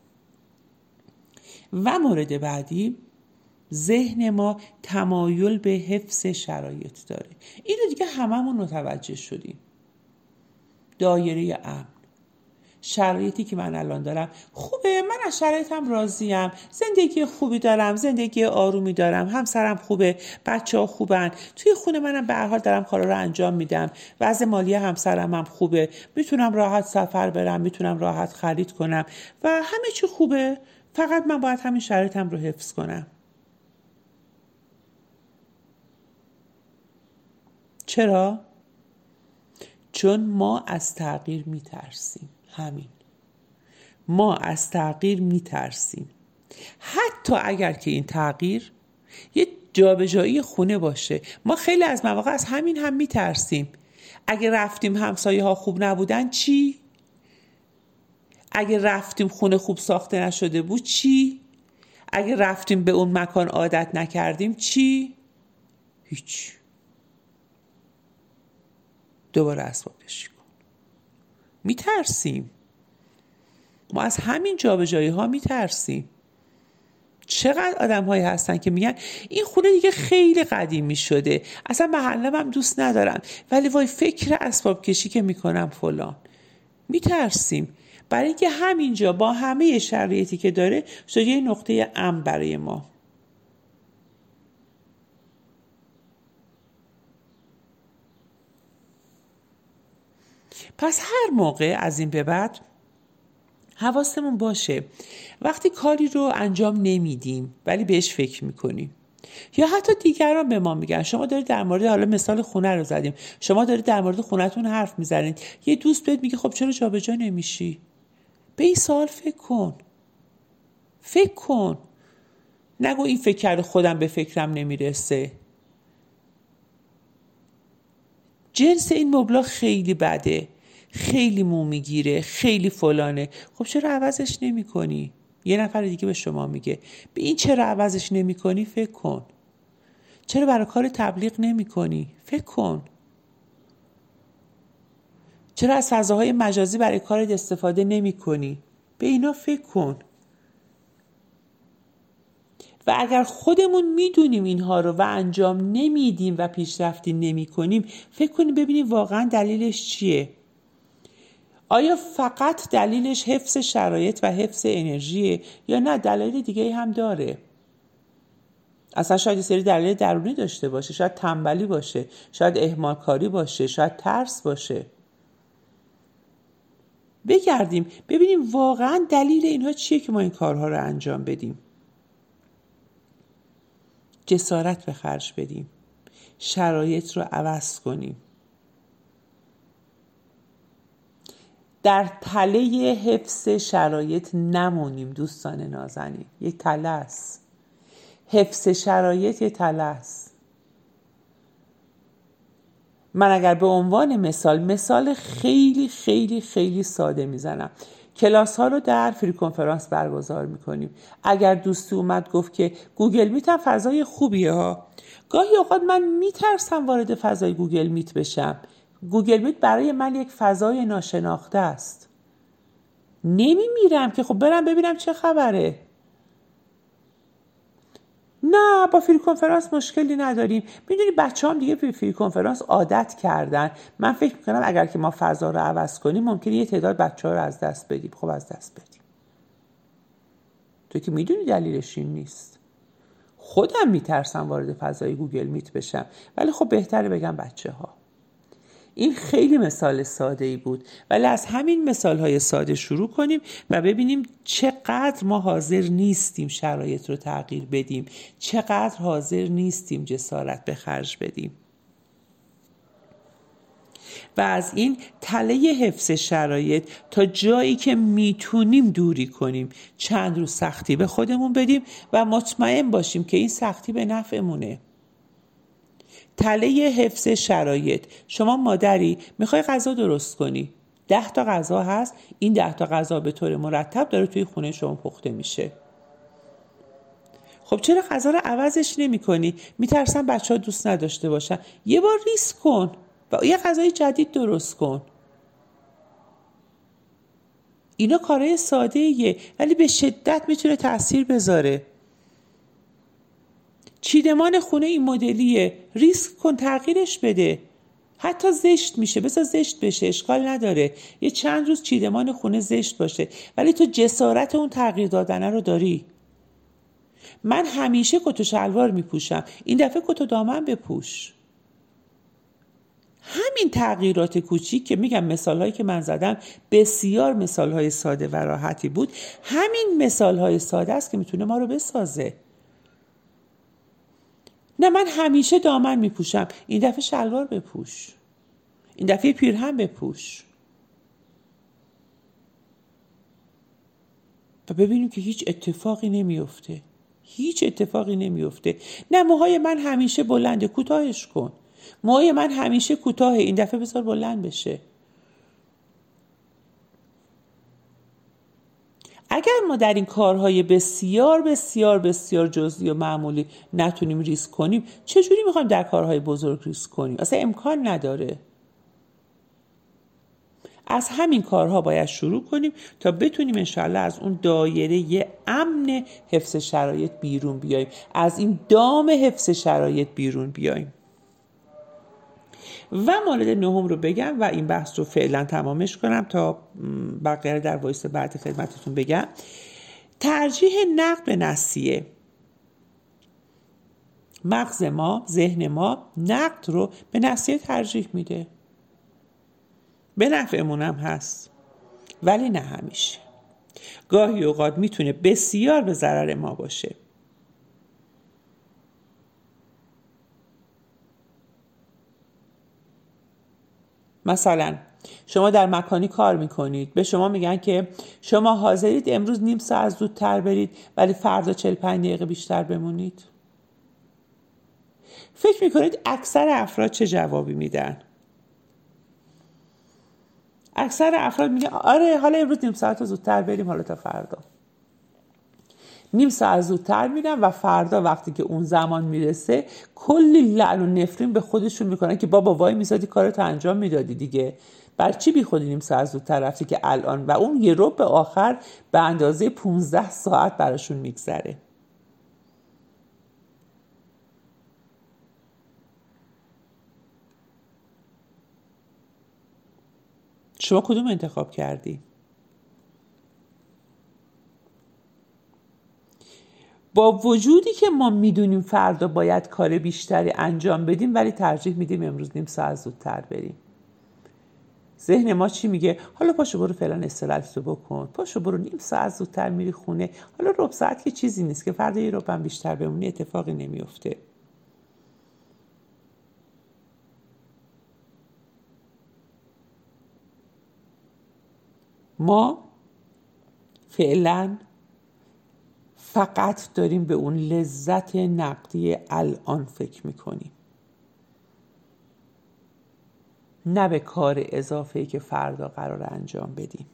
و مورد بعدی، ذهن ما تمایل به حفظ شرایط داره. اینو دیگه هممون متوجه شدیم. دایره امن، شرایطی که من الان دارم خوبه، من از شرایطم راضیم، زندگی خوبی دارم، زندگی آرومی دارم، همسرم خوبه، بچه ها خوبن، توی خونه منم به هر حال دارم کارا رو انجام میدم، وضع مالی همسرم هم خوبه، میتونم راحت سفر برم، میتونم راحت خرید کنم و همه چی خوبه. فقط من باید همین شرایطم رو حفظ کنم. چرا؟ چون ما از تغییر میترسیم. همین، ما از تغییر میترسیم. حتی اگر که این تغییر یه جابجایی خونه باشه، ما خیلی از مواقع از همین هم میترسیم. اگه رفتیم همسایه ها خوب نبودن چی؟ اگه رفتیم خونه خوب ساخته نشده بود چی؟ اگه رفتیم به اون مکان عادت نکردیم چی؟ هیچ. دوباره اسباب کشی کن. میترسیم. ما از همین جابجایی ها میترسیم. چقدر آدم هایی هستن که میگن این خونه دیگه خیلی قدیمی شده، اصلا محلم هم دوست ندارم، ولی وای فکر اسباب کشی که میکنم فلان. میترسیم برای اینکه همینجا با همه شرایطی که داره شده یه نقطه امن برای ما. پس هر موقع از این به بعد حواسمون باشه وقتی کاری رو انجام نمیدیم ولی بهش فکر میکنیم، یا حتی دیگران به ما میگن، شما دارید در مورد، حالا مثال خونه رو زدیم، شما دارید در مورد خونتون حرف میزنید، یه دوست بهت میگه خب چرا جابجا نمیشی؟ به این سوال فکر کن. فکر کن. نگو این فکر کرده خودم به فکرم نمیرسه. جنس این مبلا خیلی بده، خیلی مو میگیره، خیلی فلانه، خب چرا عوضش نمی کنی؟ یه نفر دیگه به شما میگه به این چرا عوضش نمی کنی؟ فکر کن. چرا برای کار تبلیغ نمی کنی؟ فکر کن. چرا از فضاهای مجازی برای کارت استفاده نمی کنی؟ به اینا فکر کن. و اگر خودمون میدونیم اینها رو و انجام نمیدیم و پیشرفتی نمی کنیم، فکر کنیم ببینیم واقعا دلیلش چیه. آیا فقط دلیلش حفظ شرایط و حفظ انرژیه یا نه دلیل دیگه هم داره؟ اصلا شاید یه سری دلیل درونی داشته باشه، شاید تنبلی باشه، شاید اهمال کاری باشه، شاید ترس باشه. بگردیم ببینیم واقعا دلیل اینها چیه که ما این کارها رو انجام بدیم. جسارت به خرج بدیم، شرایط رو عوض کنیم، در تله حفظ شرایط نمونیم. دوستان نازنین، یک تله است. حفظ شرایط یک تله است. من اگر به عنوان مثال مثال خیلی خیلی خیلی ساده میزنم، کلاس ها رو در فری کنفرانس برگزار میکنیم. اگر دوستی اومد گفت که گوگل میت هم فضای خوبیه ها، گاهی اوقات من میترسم وارد فضای گوگل میت بشم. گوگل میت برای من یک فضای ناشناخته است. نمیمیرم که خب برم ببینم چه خبره. نه، با فری کنفرانس مشکلی نداریم. میدونی بچه هم دیگه به فری کنفرانس عادت کردن. من فکر میکنم اگر که ما فضا رو عوض کنیم ممکنه یه تعداد بچه ها رو از دست بدیم. خب از دست بدیم. تو که میدونی دلیلش این نیست. خودم میترسم وارد فضای گوگل میت بشم، ولی خب بهتره بگم بچه ها. این خیلی مثال ساده ای بود، ولی از همین مثال های ساده شروع کنیم و ببینیم چقدر ما حاضر نیستیم شرایط رو تغییر بدیم، چقدر حاضر نیستیم جسارت به خرج بدیم و از این تله حفظ شرایط تا جایی که میتونیم دوری کنیم. چند روز سختی به خودمون بدیم و مطمئن باشیم که این سختی به نفعمونه. تله حفظ شرایط. شما مادری میخوای غذا درست کنی، ده تا غذا هست، این ده تا غذا به طور مرتب داره توی خونه شما پخته میشه. خب چرا غذا رو عوضش نمی کنی؟ میترسن بچه ها دوست نداشته باشن. یه بار ریسک کن و یه غذای جدید درست کن. اینا کارهای ساده ایه ولی به شدت میتونه تأثیر بذاره. چیدمان خونه این مدلیه، ریسک کن تغییرش بده. حتی زشت میشه، بذار زشت بشه، اشکال نداره. یه چند روز چیدمان خونه زشت باشه ولی تو جسارت اون تغییر دادنه رو داری. من همیشه کت و شلوار میپوشم، این دفعه کت و دامن بپوش. همین تغییرات کوچیک که میگم مثالهایی که من زدم بسیار مثالهای ساده و راحتی بود، همین مثالهای ساده است که میتونه ما رو بسازه. نه من همیشه دامن میپوشم، این دفعه شلوار بپوش، این دفعه پیرهن بپوش و ببینیم که هیچ اتفاقی نمیفته. هیچ اتفاقی نمیفته. نه موهای من همیشه بلنده، کوتاهش کن. موهای من همیشه کوتاهه، این دفعه بذار بلند بشه. اگر ما در این کارهای بسیار بسیار بسیار جزئی و معمولی نتونیم ریسک کنیم، چجوری میخوایم در کارهای بزرگ ریسک کنیم؟ اصلا امکان نداره. از همین کارها باید شروع کنیم تا بتونیم انشاءالله از اون دایره امن حفظ شرایط بیرون بیاییم، از این دام حفظ شرایط بیرون بیاییم. و مورد نهم رو بگم و این بحث رو فعلا تمامش کنم تا بقیه در وایس بعد خدمتتون بگم. ترجیح نقد به نسیه. مغز ما، ذهن ما نقد رو به نسیه ترجیح میده. به نفعمون هم هست ولی نه همیشه. گاهی اوقات میتونه بسیار به ضرر ما باشه. مثلا شما در مکانی کار میکنید، به شما میگن که شما حاضرید امروز نیم ساعت زودتر برید ولی فردا چهل و پنج دقیقه بیشتر بمونید. فکر میکنید اکثر افراد چه جوابی میدن؟ اکثر افراد میگن آره حالا امروز نیم ساعت زودتر بریم، حالا تا فردا. نیم ساعت زودتر میرن و فردا وقتی که اون زمان میرسه کلی لعن و نفرین به خودشون میکنن که بابا وای میسادی کارتو انجام میدادی دیگه، بر چی بی خودی نیم ساعت زودتر رفتی که الان، و اون یه ربع آخر به اندازه پونزده ساعت براشون میگذره. شما کدوم انتخاب کردی؟ با وجودی که ما میدونیم فردا باید کار بیشتری انجام بدیم ولی ترجیح میدیم امروز نیم ساعت زودتر بریم. ذهن ما چی میگه؟ حالا پاشو برو فعلا استراحتتو بکن، پاشو برو نیم ساعت زودتر میری خونه، حالا ربع ساعت که چیزی نیست که فردا یه ربع بیشتر بمونی اتفاقی نمیفته. ما فعلا فقط داریم به اون لذت نقدی الان فکر میکنیم. نه به کار اضافه‌ای که فردا قرار انجام بدیم.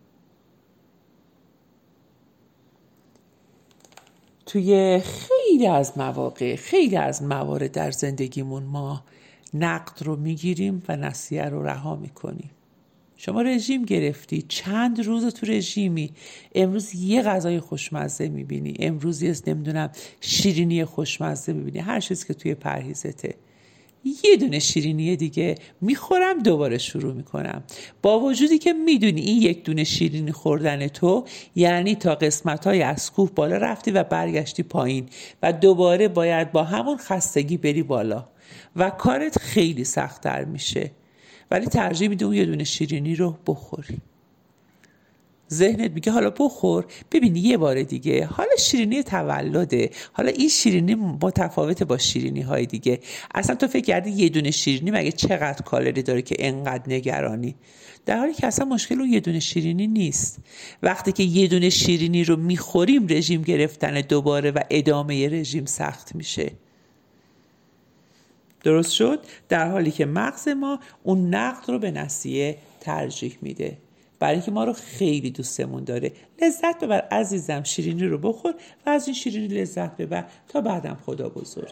توی خیلی از مواقع خیلی از موارد در زندگیمون ما نقد رو میگیریم و نصیحه رو رها میکنیم. شما رژیم گرفتی، چند روز تو رژیمی، امروز یه غذای خوشمزه میبینی، امروز یه نمیدونم شیرینی خوشمزه میبینی، هر چیزی که توی پرهیزته، یه دونه شیرینی دیگه میخورم دوباره شروع میکنم، با وجودی که میدونی این یک دونه شیرینی خوردن تو یعنی تا قسمت‌های از کوه بالا رفتی و برگشتی پایین و دوباره باید با همون خستگی بری بالا و کارت خیلی سخت‌تر میشه، ولی ترجیح میده اون یه دونه شیرینی رو بخوری. ذهنت میگه حالا بخور ببینی یه بار دیگه، حالا شیرینی تولده، حالا این شیرینی متفاوته با شیرینی های دیگه، اصلا تو فکر کردی یه دونه شیرینی مگه چقدر کالری داره که انقدر نگرانی، در حالی که اصلا مشکل اون یه دونه شیرینی نیست. وقتی که یه دونه شیرینی رو میخوریم رژیم گرفتن دوباره و ادامه رژیم سخت میشه. درست شد؟ در حالی که مغز ما اون نقد رو به نصیحه ترجیح میده، برای اینکه ما رو خیلی دوستمون داره. لذت ببر عزیزم، شیرینی رو بخور و از این شیرینی لذت ببر تا بعدم خدا بزرگه.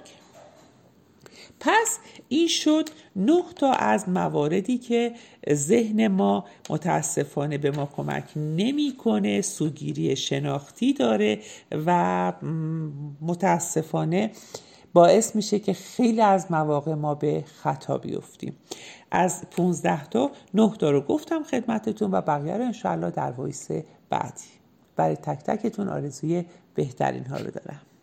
پس این شد نه تا از مواردی که ذهن ما متاسفانه به ما کمک نمیکنه، سوگیری شناختی داره و متاسفانه باعث میشه که خیلی از مواقع ما به خطا بیفتیم. از پونزده تا نه تا رو گفتم خدمتتون و بقیه رو انشاءالله در وایس بعدی. برای تک تکتون آرزوی بهترین ها رو دارم.